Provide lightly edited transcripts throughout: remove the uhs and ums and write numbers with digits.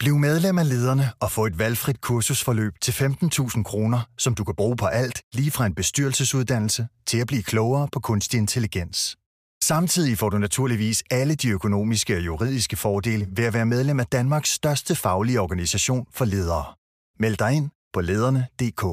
Bliv medlem af Lederne og få et valgfrit kursusforløb til 15.000 kroner, som du kan bruge på alt, lige fra en bestyrelsesuddannelse til at blive klogere på kunstig intelligens. Samtidig får du naturligvis alle de økonomiske og juridiske fordele ved at være medlem af Danmarks største faglige organisation for ledere. Meld dig ind på lederne.dk.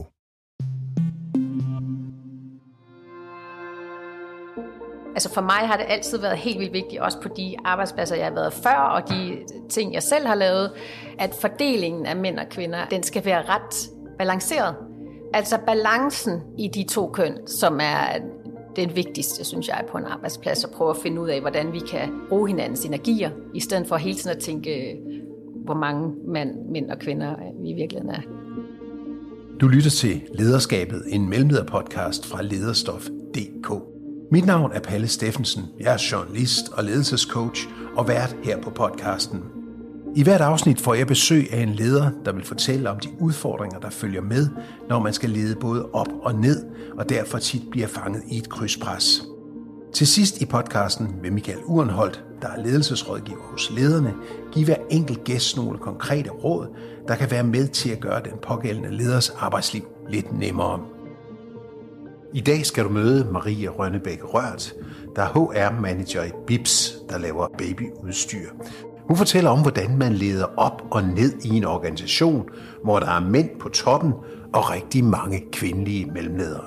Altså for mig har det altid været helt vildt vigtigt, også på de arbejdspladser, jeg har været før, og de ting, jeg selv har lavet, at fordelingen af mænd og kvinder, den skal være ret balanceret. Altså balancen i de to køn, som er det vigtigste, synes jeg, på en arbejdsplads, at prøve at finde ud af, hvordan vi kan bruge hinandens energier, i stedet for hele tiden at tænke, hvor mange mænd og kvinder vi i virkeligheden er. Du lytter til Lederskabet, en mellemlederpodcast fra Lederstof.dk. Mit navn er Palle Steffensen. Jeg er journalist og ledelsescoach og vært her på podcasten. I hvert afsnit får jeg besøg af en leder, der vil fortælle om de udfordringer, der følger med, når man skal lede både op og ned, og derfor tit bliver fanget i et krydspres. Til sidst i podcasten vil Michael Urenholdt, der er ledelsesrådgiver hos Lederne, give hver enkelt gæst nogle konkrete råd, der kan være med til at gøre den pågældende leders arbejdsliv lidt nemmere. I dag skal du møde Marie Rønnebæk Rørt, der er HR-manager i BIPS, der laver babyudstyr. Hun fortæller om, hvordan man leder op og ned i en organisation, hvor der er mænd på toppen og rigtig mange kvindelige mellemledere.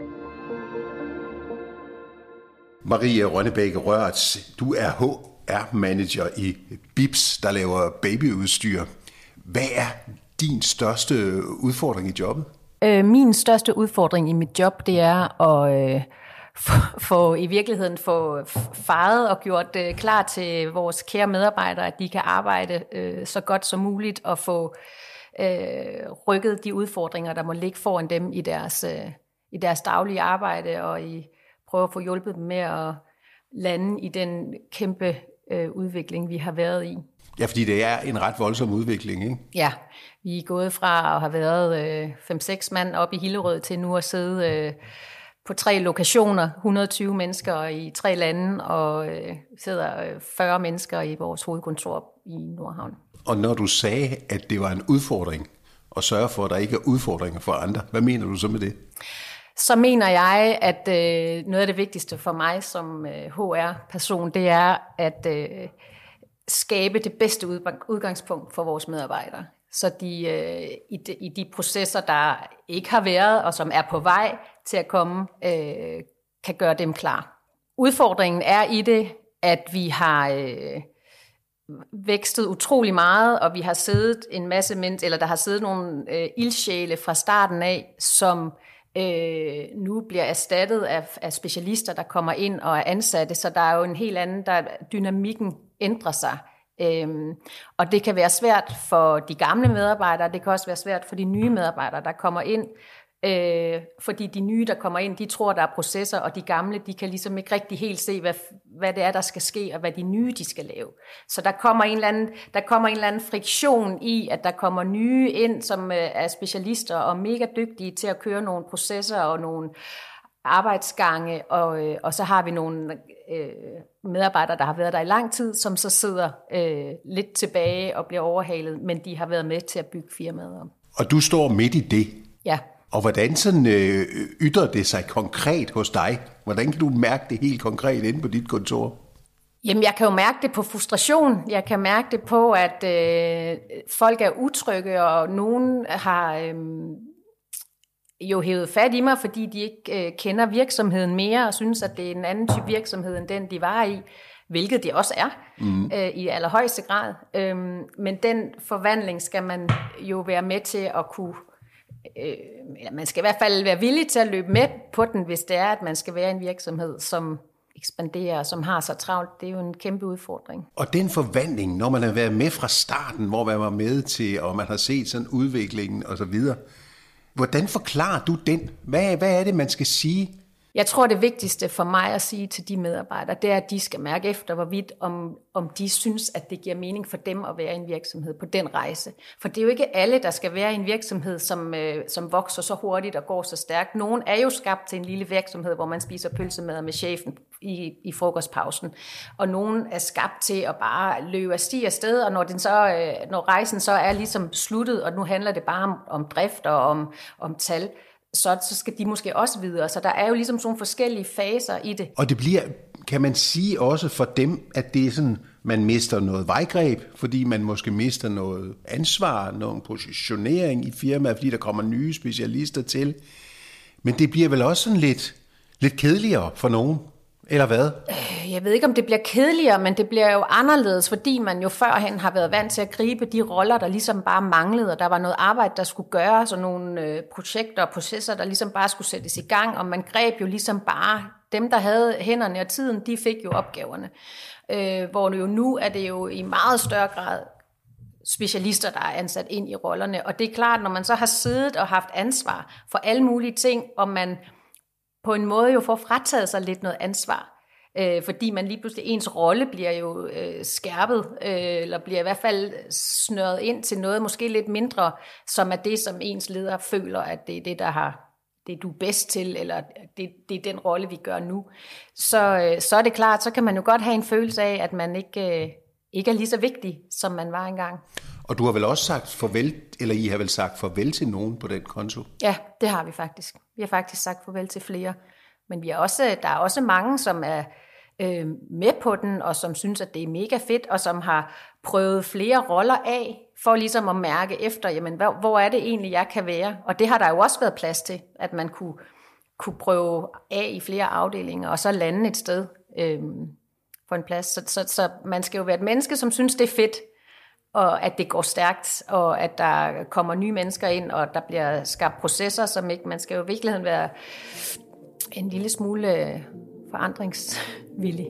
Marie Rønnebæk Rørt, du er HR-manager i BIPS, der laver babyudstyr. Hvad er din største udfordring i jobbet? Min største udfordring i mit job, det er at i virkeligheden få faret og gjort klar til vores kære medarbejdere, at de kan arbejde så godt som muligt og få rykket de udfordringer, der må ligge foran dem i deres daglige arbejde, og prøve at få hjulpet dem med at lande i den kæmpe udvikling, vi har været i. Ja, fordi det er en ret voldsom udvikling, ikke? Ja, vi er gået fra at have været 5-6 mand op i Hillerød til nu at sidde på 3 lokationer, 120 mennesker i 3 lande, og sidder 40 mennesker i vores hovedkontor i Nordhavn. Og når du sagde, at det var en udfordring at sørge for, at der ikke er udfordringer for andre, hvad mener du så med det? Så mener jeg, at noget af det vigtigste for mig som HR-person, det er at skabe det bedste udgangspunkt for vores medarbejdere. Så i de processer, der ikke har været, og som er på vej til at komme, kan gøre dem klar. Udfordringen er i det, at vi har vækstet utrolig meget, og vi har siddet en masse mennesker, eller der har siddet nogle ildsjæle fra starten af, som nu bliver erstattet af specialister, der kommer ind og er ansatte, så der er jo en helt anden, dynamikken ændrer sig. Og det kan være svært for de gamle medarbejdere, det kan også være svært for de nye medarbejdere, der kommer ind, fordi de nye, der kommer ind, de tror, der er processer, og de gamle, de kan ligesom ikke rigtig helt se, hvad det er, der skal ske, og hvad de nye, de skal lave. Så der kommer en eller anden friktion i, at der kommer nye ind, som er specialister og mega dygtige til at køre nogle processer og nogle arbejdsgange, og så har vi nogle medarbejdere, der har været der i lang tid, som så sidder lidt tilbage og bliver overhalet, men de har været med til at bygge firmaet om. Og du står midt i det? Ja. Og hvordan sådan ytrer det sig konkret hos dig? Hvordan kan du mærke det helt konkret inde på dit kontor? Jamen, jeg kan jo mærke det på frustration. Jeg kan mærke det på, at folk er utrygge, og nogen har jo hævet fat i mig, fordi de ikke kender virksomheden mere, og synes, at det er en anden type virksomhed, end den, de var i, hvilket det også er, i allerhøjeste grad. Men den forvandling skal man jo være med til at kunne, man skal i hvert fald være villig til at løbe med på den, hvis det er, at man skal være en virksomhed, som ekspanderer, som har så travlt. Det er jo en kæmpe udfordring. Og den forvandling, når man har været med fra starten, hvor man var med til, og man har set sådan udviklingen og så videre, hvordan forklarer du den? Hvad er det, man skal sige Jeg tror, det vigtigste for mig at sige til de medarbejdere, det er, at de skal mærke efter, hvorvidt om de synes, at det giver mening for dem at være i en virksomhed på den rejse. For det er jo ikke alle, der skal være i en virksomhed, som vokser så hurtigt og går så stærkt. Nogen er jo skabt til en lille virksomhed, hvor man spiser pølsemad med chefen i frokostpausen. Og nogen er skabt til at bare løbe af sti afsted, og når rejsen så er ligesom sluttet, og nu handler det bare om drift og om tal, så skal de måske også videre. Så der er jo ligesom sådan forskellige faser i det. Og det bliver, kan man sige også for dem, at det er sådan, man mister noget vejgreb, fordi man måske mister noget ansvar, noget positionering i firmaet, fordi der kommer nye specialister til. Men det bliver vel også sådan lidt kedeligere for nogen, eller hvad? Jeg ved ikke, om det bliver kedeligere, men det bliver jo anderledes, fordi man jo førhen har været vant til at gribe de roller, der ligesom bare manglede, og der var noget arbejde, der skulle gøres, og nogle projekter og processer, der ligesom bare skulle sættes i gang, og man greb jo ligesom bare dem, der havde hænderne og tiden, de fik jo opgaverne. Hvor jo nu er det jo i meget større grad specialister, der er ansat ind i rollerne, og det er klart, når man så har siddet og haft ansvar for alle mulige ting, og man på en måde jo får frataget sig lidt noget ansvar, fordi man lige pludselig, ens rolle bliver jo skærpet, eller bliver i hvert fald snøret ind til noget måske lidt mindre, som er det, som ens leder føler, at det er det, det du er bedst til, eller det er den rolle, vi gør nu. Så er det klart, så kan man jo godt have en følelse af, at man ikke er lige så vigtig, som man var engang. Og du har vel også sagt farvel, eller I har vel sagt farvel til nogen på den konto? Ja, det har vi faktisk. Vi har faktisk sagt farvel til flere. Men der er også mange, som er med på den, og som synes, at det er mega fedt, og som har prøvet flere roller af, for ligesom at mærke efter, jamen, hvor er det egentlig, jeg kan være? Og det har der jo også været plads til, at man kunne prøve af i flere afdelinger, og så lande et sted på en plads. Så man skal jo være et menneske, som synes, det er fedt, og at det går stærkt, og at der kommer nye mennesker ind, og der bliver skabt processer, som ikke, man skal jo i virkeligheden være en lille smule forandringsvillig.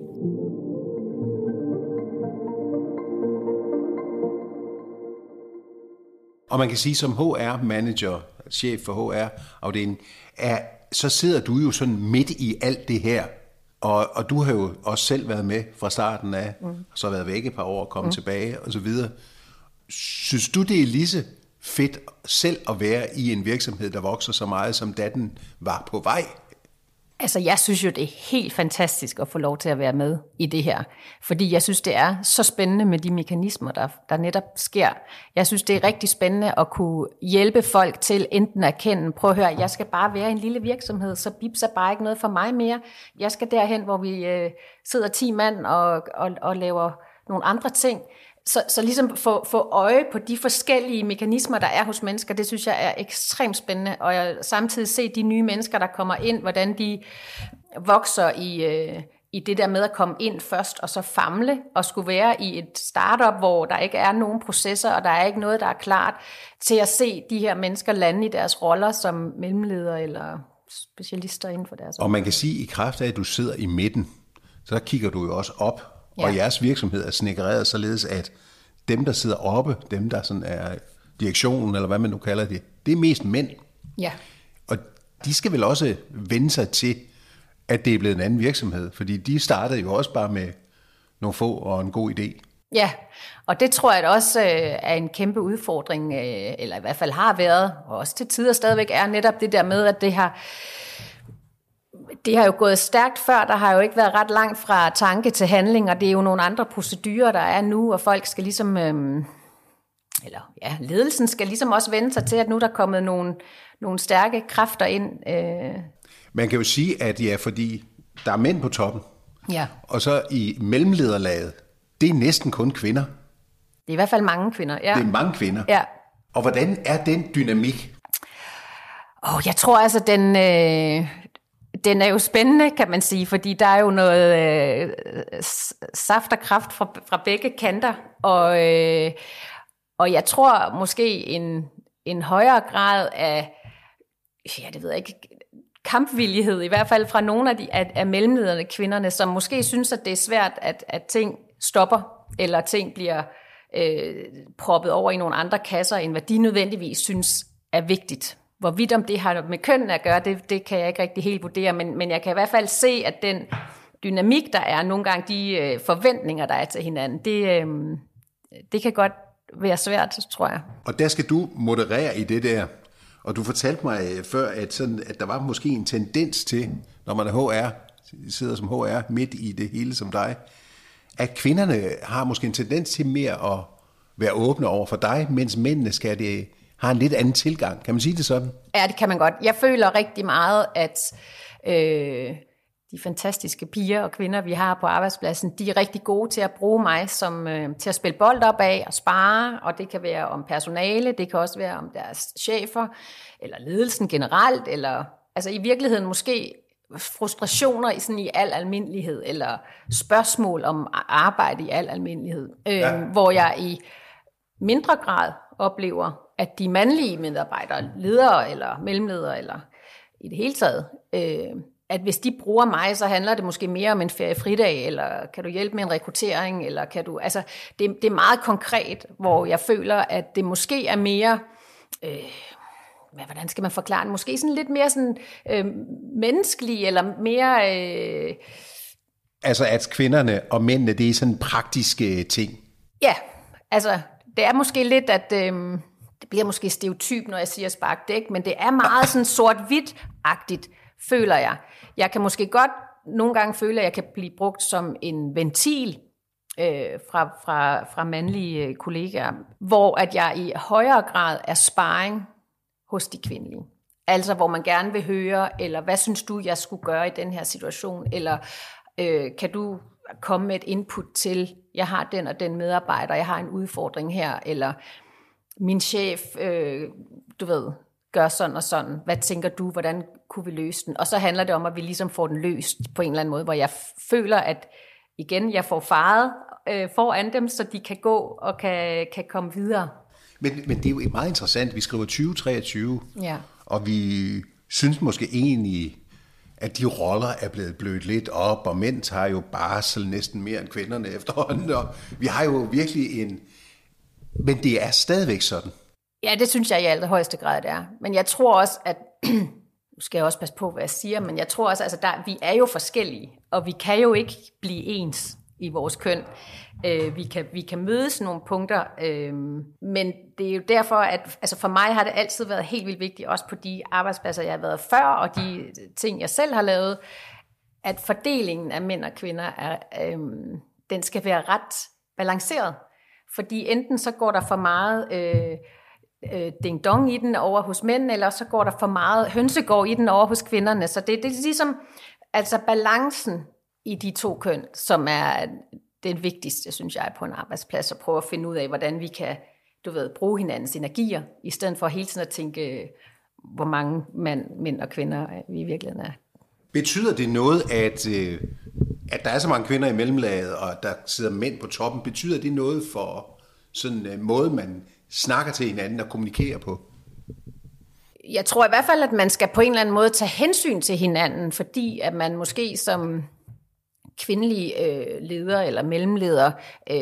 Og man kan sige, som HR-manager, chef for HR-afdelingen, så sidder du jo sådan midt i alt det her, og du har jo også selv været med fra starten af, og så været væk et par år og kommet tilbage og så videre. Synes du, det er lige så fedt selv at være i en virksomhed, der vokser så meget, som da den var på vej? Altså, jeg synes jo, det er helt fantastisk at få lov til at være med i det her. Fordi jeg synes, det er så spændende med de mekanismer, der netop sker. Jeg synes, det er rigtig spændende at kunne hjælpe folk til enten at erkende, prøv at høre, jeg skal bare være en lille virksomhed, så Bibs er bare ikke noget for mig mere. Jeg skal derhen, hvor vi sidder 10 mand og laver nogle andre ting. Så ligesom få øje på de forskellige mekanismer, der er hos mennesker, det synes jeg er ekstremt spændende. Og jeg samtidig se de nye mennesker, der kommer ind, hvordan de vokser i det der med at komme ind først, og så famle, og skulle være i et startup, hvor der ikke er nogen processer, og der er ikke noget, der er klart, til at se de her mennesker lande i deres roller som mellemledere eller specialister inden for deres Og man kan sige, i kraft af, at du sidder i midten, så kigger du jo også op. Ja. Og jeres virksomhed er snekkereret således, at dem, der sidder oppe, dem, der sådan er direktionen, eller hvad man nu kalder det, det er mest mænd. Ja. Og de skal vel også vende sig til, at det er blevet en anden virksomhed, fordi de startede jo også bare med nogle få og en god idé. Ja, og det tror jeg da også er en kæmpe udfordring, eller i hvert fald har været, og også til tider stadigvæk er netop det der med, at det har jo gået stærkt før, der har jo ikke været ret langt fra tanke til handling, og det er jo nogle andre procedurer, der er nu, og folk skal ligesom, ledelsen skal ligesom også vende sig til, at nu der er kommet nogle stærke kræfter ind. Man kan jo sige, at ja, fordi der er mænd på toppen, ja. Og så i mellemlederlaget, det er næsten kun kvinder. Det er i hvert fald mange kvinder, ja. Det er mange kvinder. Ja. Og hvordan er den dynamik? Jeg tror altså, den er jo spændende, kan man sige, fordi der er jo noget saft og kraft fra begge kanter, og jeg tror måske en højere grad af, det ved jeg ikke, kampvillighed, i hvert fald fra nogle af mellemlederne, kvinderne, som måske synes, at det er svært, at ting stopper, eller ting bliver proppet over i nogle andre kasser, end hvad de nødvendigvis synes er vigtigt. Hvorvidt om det har med køn at gøre, det kan jeg ikke rigtig helt vurdere, men jeg kan i hvert fald se, at den dynamik, der er, nogle gange de forventninger, der er til hinanden, det kan godt være svært, tror jeg. Og der skal du moderere i det der. Og du fortalte mig før, at der var måske en tendens til, når man er HR, sidder som HR midt i det hele som dig, at kvinderne har måske en tendens til mere at være åbne over for dig, mens mændene har en lidt anden tilgang. Kan man sige det sådan? Ja, det kan man godt. Jeg føler rigtig meget, at de fantastiske piger og kvinder, vi har på arbejdspladsen, de er rigtig gode til at bruge mig til at spille bold op af og spare, og det kan være om personale, det kan også være om deres chefer, eller ledelsen generelt, eller altså i virkeligheden måske frustrationer i al almindelighed, eller spørgsmål om arbejde i al almindelighed, hvor jeg i mindre grad oplever, at de mandlige medarbejdere, ledere eller mellemledere, eller i det hele taget, at hvis de bruger mig, så handler det måske mere om en feriefridag, eller kan du hjælpe med en rekruttering, eller kan du, altså det er meget konkret, hvor jeg føler, at det måske er mere, hvordan skal man forklare det, måske sådan lidt mere sådan menneskelig, eller mere... Altså at kvinderne og mændene, det er sådan praktiske ting? Ja, altså det er måske lidt, at det bliver måske stereotyp, når jeg siger sparkdæk, men det er meget sådan sort-hvidt-agtigt, føler jeg. Jeg kan måske godt nogle gange føle, at jeg kan blive brugt som en ventil fra mandlige kollegaer, hvor at jeg i højere grad er sparring hos de kvindelige. Altså hvor man gerne vil høre, eller hvad synes du, jeg skulle gøre i den her situation, eller kan du komme med et input til, jeg har den og den medarbejder, jeg har en udfordring her, eller min chef, gør sådan og sådan, hvad tænker du, hvordan kunne vi løse den? Og så handler det om, at vi ligesom får den løst på en eller anden måde, hvor jeg føler, at igen, jeg får faret foran dem, så de kan gå og kan komme videre. Men det er jo meget interessant, vi skriver 2023, ja. Og vi synes måske egentlig, at de roller er blevet blødt lidt op, og mænd tager jo barsel næsten mere end kvinderne efterhånden, og vi har jo virkelig men det er stadigvæk sådan. Ja, det synes jeg i allerhøjeste grad, det er. Men jeg tror også, at, nu skal jeg også passe på, hvad jeg siger, men jeg tror også, altså vi er jo forskellige, og vi kan jo ikke blive ens i vores køn. Vi kan mødes nogle punkter, men det er jo derfor, at altså for mig har det altid været helt vildt vigtigt, også på de arbejdspladser, jeg har været før, og de ting, jeg selv har lavet, at fordelingen af mænd og kvinder, den skal være ret balanceret. Fordi enten så går der for meget ding-dong i den over hos mænd, eller så går der for meget hønsegård i den over hos kvinderne. Så det er ligesom altså balancen i de to køn, som er det vigtigste, synes jeg, på en arbejdsplads, at prøve at finde ud af, hvordan vi kan, bruge hinandens energier, i stedet for hele tiden at tænke, hvor mange mænd og kvinder vi i virkeligheden er. Betyder det noget, at der er så mange kvinder i mellemlaget, og der sidder mænd på toppen? Betyder det noget for sådan en måde, man snakker til hinanden og kommunikerer på? Jeg tror i hvert fald, at man skal på en eller anden måde tage hensyn til hinanden, fordi at man måske som kvindelig leder eller mellemleder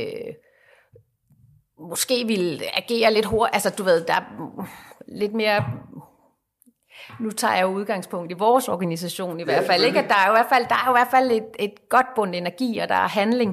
måske vil agere lidt hurtigt. Altså der er lidt mere... Nu tager jeg jo udgangspunkt i vores organisation i hvert fald, ikke? At der er jo i hvert fald et godt bund energi, og der er handling,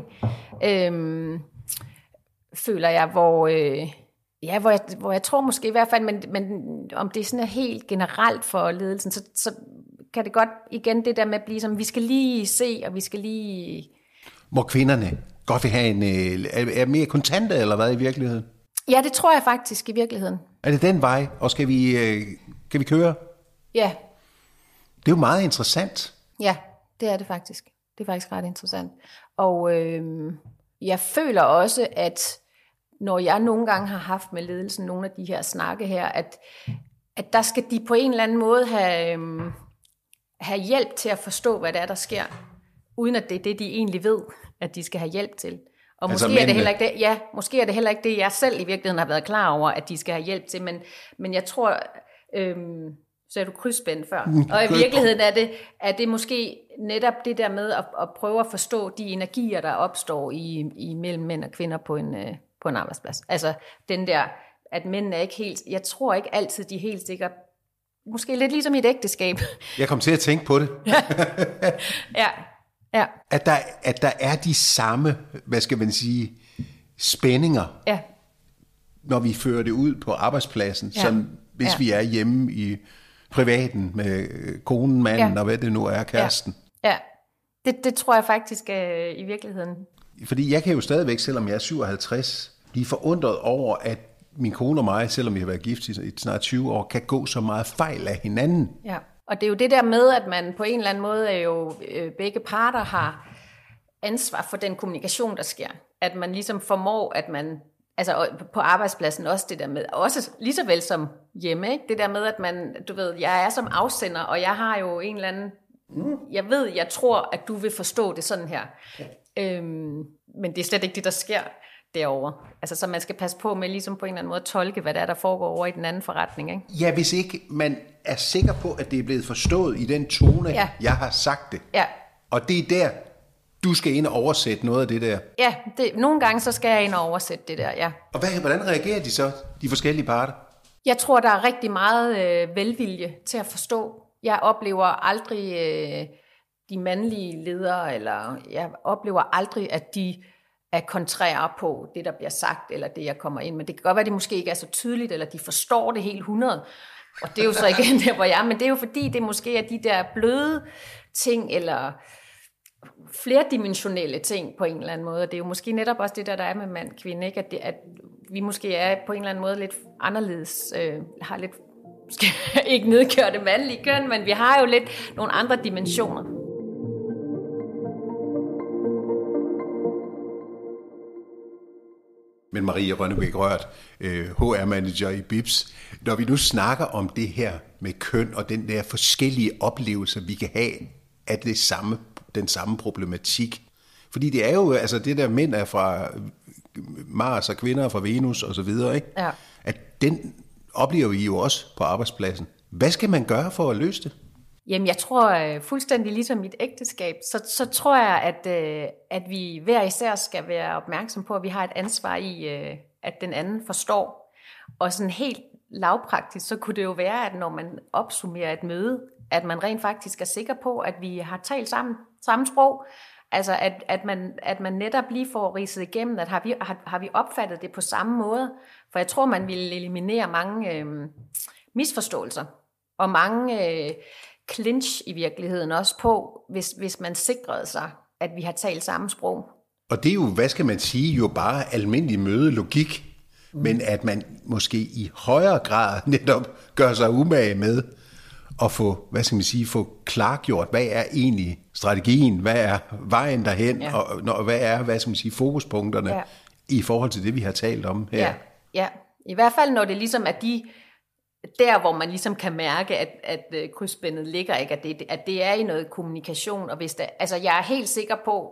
føler jeg, hvor jeg tror måske i hvert fald, men om det sådan er helt generelt for ledelsen, så kan det godt igen det der med at blive som, vi skal lige se, og vi skal lige... Hvor kvinderne godt vil have er mere kontante, eller hvad i virkeligheden? Ja, det tror jeg faktisk i virkeligheden. Er det den vej, og skal vi køre? Ja. Det er jo meget interessant. Ja, det er det faktisk. Det er faktisk ret interessant. Og jeg føler også, at når jeg nogle gange har haft med ledelsen nogle af de her snakke her, at der skal de på en eller anden måde have hjælp til at forstå, hvad det er, der sker, uden at det er det, de egentlig ved, at de skal have hjælp til. Og altså måske er det heller ikke det, ja, måske er det heller ikke det, jeg selv i virkeligheden har været klar over, at de skal have hjælp til, men jeg tror, så er du krydsspændt før. Og i virkeligheden er det måske netop det der med at prøve at forstå de energier, der opstår i mellem mænd og kvinder på en arbejdsplads. Altså den der, at mændene er ikke helt, jeg tror ikke altid, de helt sikkert måske lidt ligesom i et ægteskab. Jeg kom til at tænke på det. Ja. At der er de samme, hvad skal man sige, spændinger, når vi fører det ud på arbejdspladsen, som hvis vi er hjemme i privaten med konen, manden og hvad det nu er, kæresten. Ja. Det tror jeg faktisk i virkeligheden. Fordi jeg kan jo stadigvæk, selvom jeg er 57, blive forundret over, at min kone og mig, selvom vi har været gift i snart 20 år, kan gå så meget fejl af hinanden. Ja, og det er jo det der med, at man på en eller anden måde begge parter har ansvar for den kommunikation, der sker. At man ligesom formår, at man, altså på arbejdspladsen også det der med, også lige så vel som hjemme, ikke? Det der med, at man, du ved, jeg er som afsender, og jeg har jo en eller anden, jeg tror, at du vil forstå det sådan her. Men det er slet ikke det, der sker derovre. Altså, så man skal passe på med ligesom på en eller anden måde at tolke, hvad der foregår over i den anden forretning, ikke? Ja, hvis ikke man er sikker på, at det er blevet forstået i den tone, jeg har sagt det. Ja. Og det er der, du skal ind og oversætte noget af det der. Ja, nogle gange så skal jeg ind og oversætte det der, ja. Og hvordan reagerer de så, de forskellige parter? Jeg tror, der er rigtig meget velvilje til at forstå. Jeg oplever aldrig de mandlige ledere, eller jeg oplever aldrig, at de er kontrære på det, der bliver sagt, eller det, jeg kommer ind med. Det kan godt være, at det måske ikke er så tydeligt, eller de forstår det helt 100. Og det er jo så igen der, hvor jeg er. Men det er jo fordi, det måske er de der bløde ting, eller flerdimensionelle ting på en eller anden måde. Og det er jo måske netop også det, der er med mand-kvinde, ikke? At vi måske er på en eller anden måde lidt anderledes, har lidt, skal ikke nedkøre det mandlige køn, men vi har jo lidt nogle andre dimensioner. Men Marie Rønnebæk Rørt, HR-manager i BIPS, når vi nu snakker om det her med køn og den der forskellige oplevelser, vi kan have af den samme problematik. Fordi det er jo, altså det der mænd er fra Mars og kvinder er fra Venus og så videre, ikke? Ja. At den oplever vi jo også på arbejdspladsen. Hvad skal man gøre for at løse det? Jamen, jeg tror fuldstændig ligesom i et ægteskab, så tror jeg, at vi hver især skal være opmærksom på, at vi har et ansvar i, at den anden forstår. Og sådan helt lavpraktisk, så kunne det jo være, at når man opsummerer et møde, at man rent faktisk er sikker på, at vi har talt samme sprog. Altså, at man netop lige får ridset igennem, at har vi opfattet det på samme måde. For jeg tror, man vil eliminere mange misforståelser og mange clinch i virkeligheden også på, hvis man sikrede sig, at vi har talt samme sprog. Og det er jo, hvad skal man sige, jo bare almindelig mødelogik, men at man måske i højere grad netop gør sig umage med at få, hvad skal man sige, få klargjort, hvad er egentlig strategien, hvad er vejen derhen, og hvad er, hvad skal man sige, fokuspunkterne i forhold til det, vi har talt om her. Ja. I hvert fald, når det ligesom er der, hvor man ligesom kan mærke, at krydsspændet ligger, ikke? At det er i noget kommunikation, og hvis altså jeg er helt sikker på,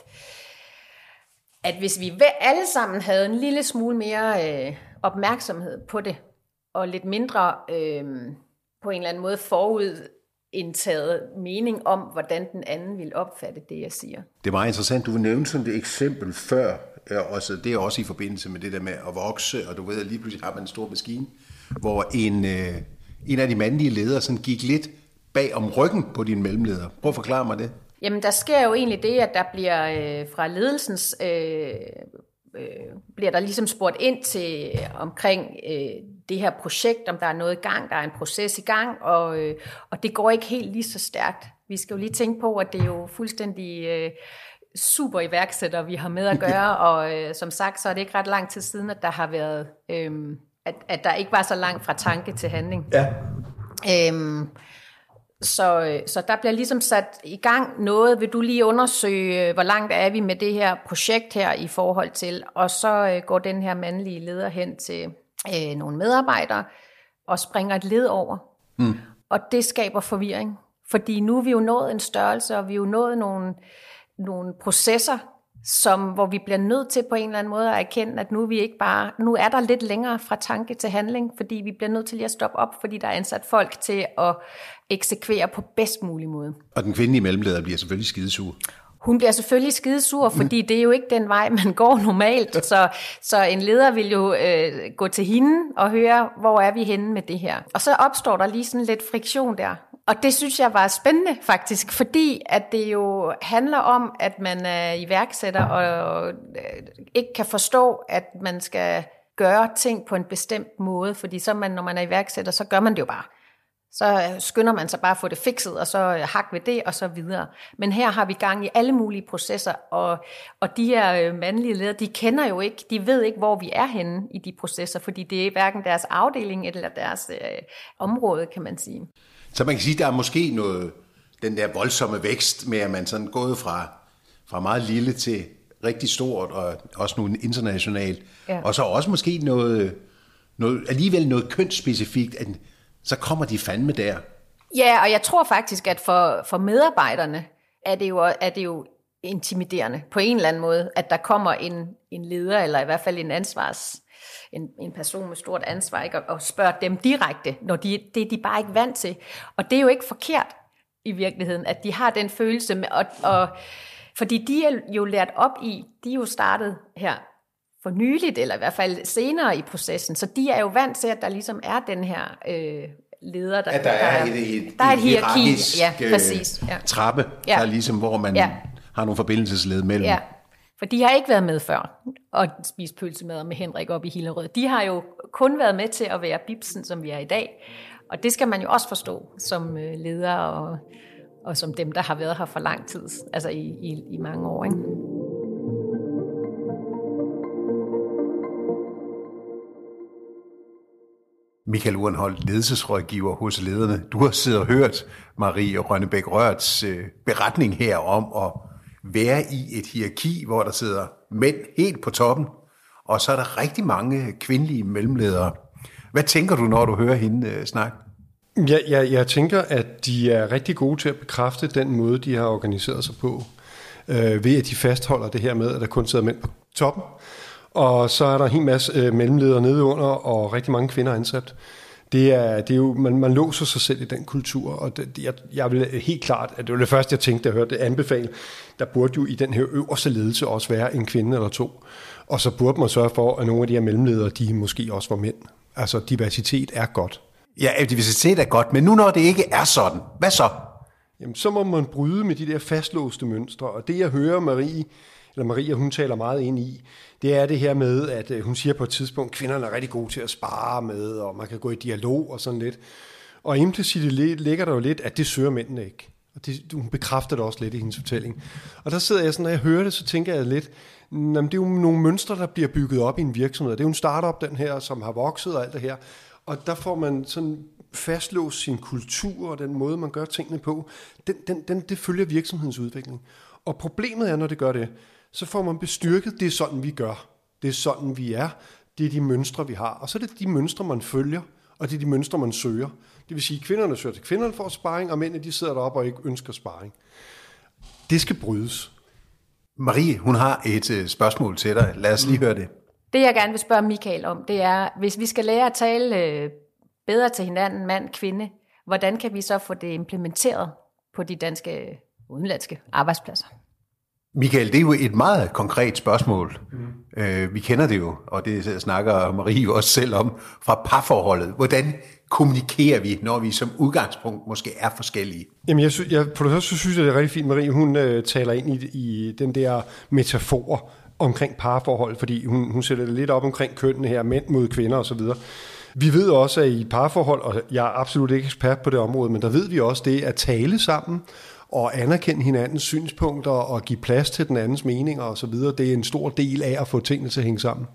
at hvis vi alle sammen havde en lille smule mere opmærksomhed på det, og lidt mindre på en eller anden måde forudindtaget mening om, hvordan den anden vil opfatte det, jeg siger. Det er meget interessant, du nævnte sådan et eksempel før, det er også i forbindelse med det der med at vokse, og du ved, at lige pludselig har man en stor maskine, hvor en af de mandlige ledere sådan gik lidt bag om ryggen på din mellemleder. Prøv at forklare mig det. Jamen, der sker jo egentlig det, at der bliver fra ledelsens bliver der ligesom spurgt ind til omkring det her projekt, om der er noget i gang, der er en proces i gang, og det går ikke helt lige så stærkt. Vi skal jo lige tænke på, at det er jo fuldstændig super iværksættere, vi har med at gøre, og som sagt, så er det ikke ret lang tid siden, at der har været, at der ikke var så langt fra tanke til handling. Ja. Så der bliver ligesom sat i gang noget. Vil du lige undersøge, hvor langt er vi med det her projekt her i forhold til? Og så går den her mandlige leder hen til nogle medarbejdere og springer et led over. Mm. Og det skaber forvirring. Fordi nu er vi jo nået en størrelse, og vi er jo nået nogle processer, hvor vi bliver nødt til på en eller anden måde at erkende, at nu er der lidt længere fra tanke til handling, fordi vi bliver nødt til lige at stoppe op, fordi der er ansat folk til at eksekvere på bedst mulig måde. Og den kvindelige mellemleder bliver selvfølgelig skidesur. Hun bliver selvfølgelig skidesur, fordi det er jo ikke den vej, man går normalt. Så en leder vil jo gå til hende og høre, hvor er vi henne med det her. Og så opstår der lige sådan lidt friktion der. Og det synes jeg var spændende faktisk, fordi at det jo handler om, at man er iværksætter og ikke kan forstå, at man skal gøre ting på en bestemt måde. Fordi så når man er iværksætter, så gør man det jo bare. Så skynder man sig bare at få det fikset, og så hak ved det, og så videre. Men her har vi gang i alle mulige processer, og de her mandlige ledere, de kender jo ikke, de ved ikke, hvor vi er henne i de processer, fordi det er hverken deres afdeling eller deres område, kan man sige. Så man kan sige, der er måske noget, den der voldsomme vækst med, at man sådan gået fra meget lille til rigtig stort, og også nu internationalt, og så også måske noget alligevel noget kønsspecifikt, at så kommer de fandme der. Ja, og jeg tror faktisk, at for medarbejderne er det jo intimiderende på en eller anden måde, at der kommer en leder, eller i hvert fald en person med stort ansvar, ikke, og spørger dem direkte, når det er de bare ikke vant til. Og det er jo ikke forkert i virkeligheden, at de har den følelse, og fordi de er jo lært op i, de er jo startet her for nyligt, eller i hvert fald senere i processen, så de er jo vant til, at der ligesom er den her leder, der er et hierarki, præcis, trappe, der ligesom, hvor man har nogle forbindelsesled mellem. Ja, for de har ikke været med før og spist pølsemad med Henrik op i Hillerød. De har jo kun været med til at være bibsen, som vi er i dag, og det skal man jo også forstå som leder og som dem, der har været her for lang tid, altså i mange år, ikke? Michael Urenholt, ledelsesrådgiver hos lederne. Du har siddet og hørt Marie Rønnebæk Rørts beretning her om at være i et hierarki, hvor der sidder mænd helt på toppen, og så er der rigtig mange kvindelige mellemledere. Hvad tænker du, når du hører hende snakke? Jeg tænker, at de er rigtig gode til at bekræfte den måde, de har organiseret sig på, ved at de fastholder det her med, at der kun sidder mænd på toppen. Og så er der en hel masse mellemledere nede under, og rigtig mange kvinder ansat. Det er jo, man låser sig selv i den kultur, og jeg vil helt klart, at det var det første, jeg tænkte, da jeg hørte det anbefale, der burde jo i den her øverste ledelse også være en kvinde eller to. Og så burde man sørge for, at nogle af de her mellemledere, de måske også var mænd. Altså, diversitet er godt. Ja, diversitet er godt, men nu når det ikke er sådan, hvad så? Jamen, så må man bryde med de der fastlåste mønstre, og det jeg hører Maria, hun taler meget ind i, det er det her med, at hun siger på et tidspunkt, at kvinderne er rigtig gode til at spare med, og man kan gå i dialog og sådan lidt. Og implicit ligger der jo lidt, at det søger mændene ikke. Og hun bekræfter det også lidt i hendes fortælling. Og der sidder jeg sådan, når jeg hører det, så tænker jeg lidt, det er jo nogle mønstre, der bliver bygget op i en virksomhed. Det er jo en startup, den her, som har vokset og alt det her. Og der får man sådan fastlåst sin kultur og den måde, man gør tingene på. Det følger virksomhedens udvikling. Og problemet er, når det gør det, så får man bestyrket, det er sådan, vi gør. Det er sådan, vi er. Det er de mønstre, vi har. Og så er det de mønstre, man følger, og det er de mønstre, man søger. Det vil sige, at kvinderne søger til kvinderne for sparring, og mændene, de sidder deroppe og ikke ønsker sparring. Det skal brydes. Marie, hun har et spørgsmål til dig. Lad os lige høre det. Det, jeg gerne vil spørge Michael om, det er, hvis vi skal lære at tale bedre til hinanden, mand, kvinde, hvordan kan vi så få det implementeret på de danske udenlandske arbejdspladser? Michael, det er jo et meget konkret spørgsmål. Vi kender det jo, og det snakker Marie jo også selv om, fra parforholdet. Hvordan kommunikerer vi, når vi som udgangspunkt måske er forskellige? Jamen, på det første synes jeg, det er rigtig fint, Marie, hun taler ind i den der metafor omkring parforhold, fordi hun sætter det lidt op omkring kønnene her, mænd mod kvinder osv. Vi ved også, at i et parforhold, og jeg er absolut ikke ekspert på det område, men der ved vi også det at tale sammen, og anerkende hinandens synspunkter og give plads til den andens meninger osv. Det er en stor del af at få tingene til at hænge sammen.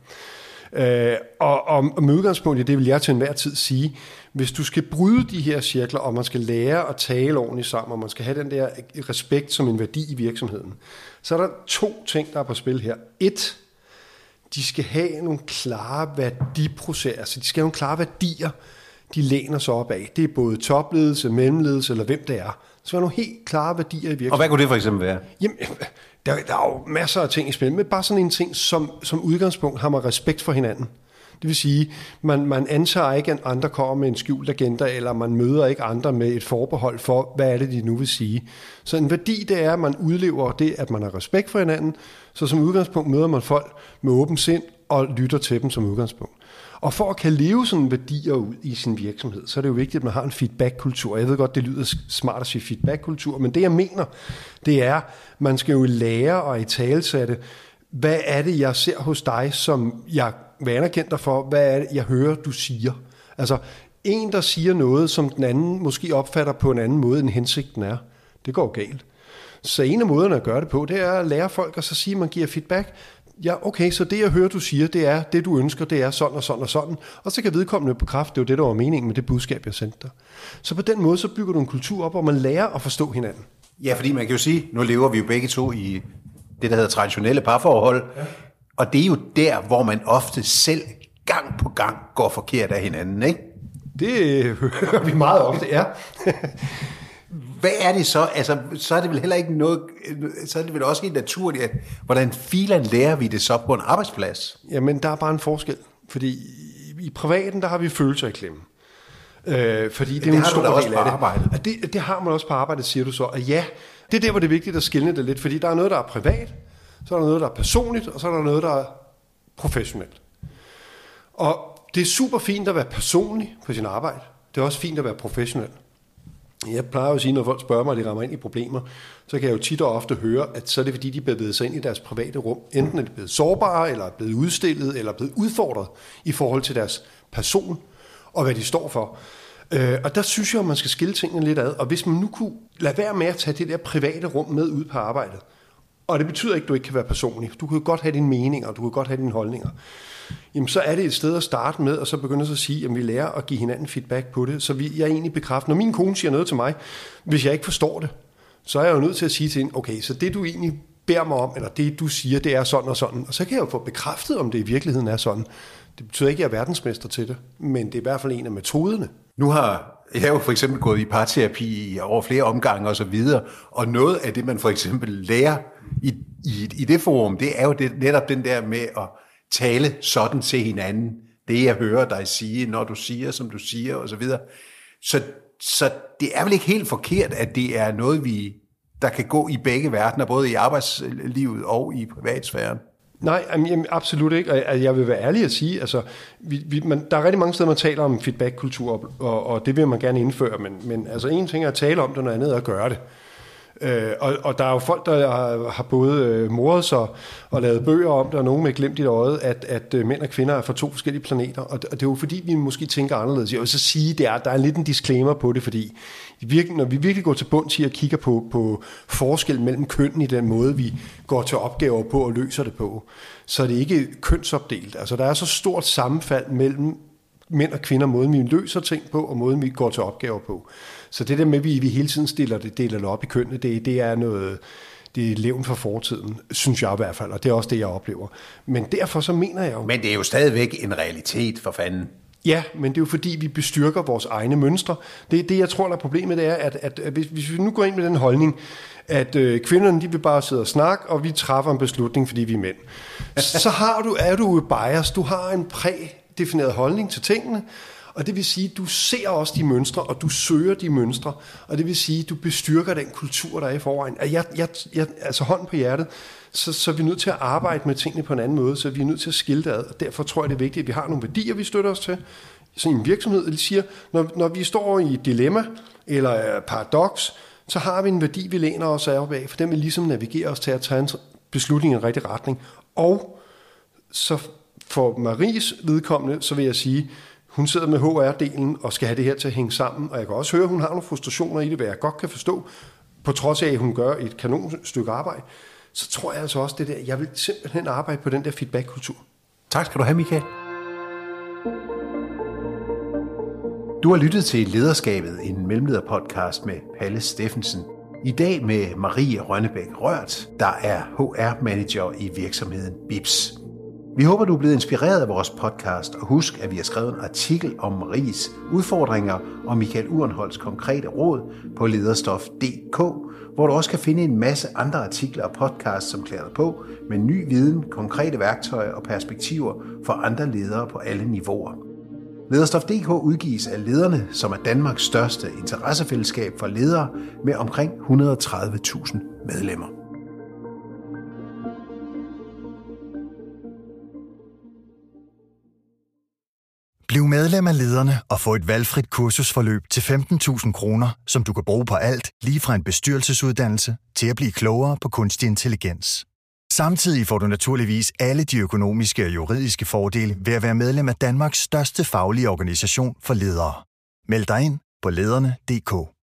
Og med udgangspunkt i det vil jeg til enhver tid sige, hvis du skal bryde de her cirkler, og man skal lære at tale ordentligt sammen, og man skal have den der respekt som en værdi i virksomheden, så er der 2 ting, der er på spil her. 1. De skal have nogle klare værdiprocesser, altså de skal have nogle klare værdier, de læner sig op af. Det er både topledelse, mellemledelse eller hvem det er. Så er nogle helt klare værdier i virksomheden. Og hvad kunne det for eksempel være? Jamen, der er jo masser af ting i spil, men bare sådan en ting, som udgangspunkt har man respekt for hinanden. Det vil sige, man antager ikke, at andre kommer med en skjult agenda, eller man møder ikke andre med et forbehold for, hvad er det, de nu vil sige. Så en værdi, det er, at man udlever det, at man har respekt for hinanden, så som udgangspunkt møder man folk med åben sind og lytter til dem som udgangspunkt. Og for at kan leve sådan værdier ud i sin virksomhed, så er det jo vigtigt, at man har en feedback-kultur. Jeg ved godt, det lyder smart at sige feedback-kultur, men det jeg mener, det er, man skal jo lære og italesætte, hvad er det, jeg ser hos dig, som jeg vil anerkende dig for, hvad er det, jeg hører, du siger. Altså, en, der siger noget, som den anden måske opfatter på en anden måde, end hensigten er, det går galt. Så en af måderne at gøre det på, det er at lære folk at så sige, at man giver feedback. Ja, okay, så det jeg hører, du siger, det er det, du ønsker, det er sådan og sådan og sådan. Og så kan vedkommende bekræfte, det er jo det, der var meningen med det budskab, jeg sendte dig. Så på den måde, så bygger du en kultur op, hvor man lærer at forstå hinanden. Ja, fordi man kan jo sige, nu lever vi jo begge to i det, der hedder traditionelle parforhold. Ja. Og det er jo der, hvor man ofte selv gang på gang går forkert af hinanden, ikke? Det hører vi meget ofte, ja. Hvad er det så? Altså, så er det vel heller ikke noget, så er det vel også helt naturligt, at hvordan filan lærer vi det så på en arbejdsplads? Jamen, der er bare en forskel, fordi i privaten, der har vi følelser i klemme. Fordi det er en stor del af arbejdet. Det har man også på arbejdet, siger du så. Og ja, det er der, hvor det er vigtigt at skille det lidt, fordi der er noget, der er privat, så er der noget, der er personligt, og så er der noget, der er professionelt. Og det er super fint at være personlig på sin arbejde. Det er også fint at være professionel. Jeg plejer jo at sige, når folk spørger mig, og de rammer ind i problemer, så kan jeg jo tit og ofte høre, at så er det fordi, de er bevæget sig ind i deres private rum. Enten er de blevet sårbare, eller er blevet udstillet, eller er blevet udfordret i forhold til deres person, og hvad de står for. Og der synes jeg, at man skal skille tingene lidt ad. Og hvis man nu kunne lade være med at tage det der private rum med ud på arbejdet, og det betyder ikke, at du ikke kan være personlig. Du kan jo godt have dine meninger, du kan godt have dine holdninger. Jamen, så er det et sted at starte med, og så begynder så at sige, at vi lærer at give hinanden feedback på det. Så jeg egentlig bekræfter, når min kone siger noget til mig, hvis jeg ikke forstår det, så er jeg jo nødt til at sige til hende, okay, så det du egentlig beder mig om, eller det du siger, det er sådan og sådan. Og så kan jeg jo få bekræftet, om det i virkeligheden er sådan. Det betyder ikke, at jeg er verdensmester til det, men det er i hvert fald en af metoderne. Nu har jeg jo for eksempel gået i parterapi over flere omgange og så videre, og noget af det, man for eksempel lærer i det forum, det er jo netop den der med at tale sådan til hinanden. Det jeg hører dig sige, når du siger, som du siger, og så videre. Så det er vel ikke helt forkert, at det er noget, der kan gå i begge verdener, både i arbejdslivet og i privatsfæren. Nej, absolut ikke. Og jeg vil være ærlig at sige, altså, der er rigtig mange steder, man taler om feedback-kultur, og det vil man gerne indføre, men altså en ting er at tale om det, noget andet er at gøre det. Og der er jo folk, der har både moret sig og lavet bøger om det, og nogen med glimt i øjet, at mænd og kvinder er fra to forskellige planeter. Og det er jo fordi, vi måske tænker anderledes. Jeg vil så sige, at der er lidt en disclaimer på det, fordi når vi virkelig går til bunds i og kigger på forskel mellem kønnen i den måde, vi går til opgaver på og løser det på, så er det ikke kønsopdelt. Altså, der er så stort sammenfald mellem mænd og kvinder, måden vi løser ting på, og måden vi går til opgaver på. Så det der med, at vi hele tiden deler det op i kønnene, det er noget, det er levn for fortiden, synes jeg i hvert fald, og det er også det, jeg oplever. Men derfor så mener jeg jo... Men det er jo stadigvæk en realitet, for fanden. Ja, men det er jo fordi, vi bestyrker vores egne mønstre. Det jeg tror, der er problemet, det er, at hvis vi nu går ind med den holdning, at kvinderne, de vil bare sidde og snakke, og vi træffer en beslutning, fordi vi er mænd. Så er du bias, du har en prædefineret holdning til tingene, og det vil sige, du ser også de mønstre, og du søger de mønstre, og det vil sige, du bestyrker den kultur, der er i forvejen. Altså hånden på hjertet, så er vi nødt til at arbejde med tingene på en anden måde, så vi er nødt til at skille det ad, og derfor tror jeg, det er vigtigt, at vi har nogle værdier, vi støtter os til. Så en virksomhed, det siger, når vi står i et dilemma, eller paradoks, så har vi en værdi, vi læner os af, for den vil ligesom navigere os til at tage en beslutning i en rigtig retning. Og så for Maries vedkommende, så vil jeg sige, hun sidder med HR-delen og skal have det her til at hænge sammen, og jeg kan også høre, at hun har nogle frustrationer i det, hvad jeg godt kan forstå, på trods af, at hun gør et kanonstykke arbejde, så tror jeg altså også det der, jeg vil simpelthen arbejde på den der feedback-kultur. Tak skal du have, Michael. Du har lyttet til Lederskabet, en mellemlederpodcast med Palle Steffensen. I dag med Marie Rønnebæk Rørt, der er HR-manager i virksomheden BIPS. Vi håber, du er blevet inspireret af vores podcast, og husk, at vi har skrevet en artikel om Maries udfordringer og Michael Urenholds konkrete råd på lederstof.dk, hvor du også kan finde en masse andre artikler og podcasts, som klæder dig på med ny viden, konkrete værktøjer og perspektiver for andre ledere på alle niveauer. Lederstof.dk udgives af Lederne, som er Danmarks største interessefællesskab for ledere med omkring 130.000 medlemmer. Bliv medlem af Lederne og få et valgfrit kursusforløb til 15.000 kroner, som du kan bruge på alt, lige fra en bestyrelsesuddannelse til at blive klogere på kunstig intelligens. Samtidig får du naturligvis alle de økonomiske og juridiske fordele ved at være medlem af Danmarks største faglige organisation for ledere. Meld dig ind på lederne.dk.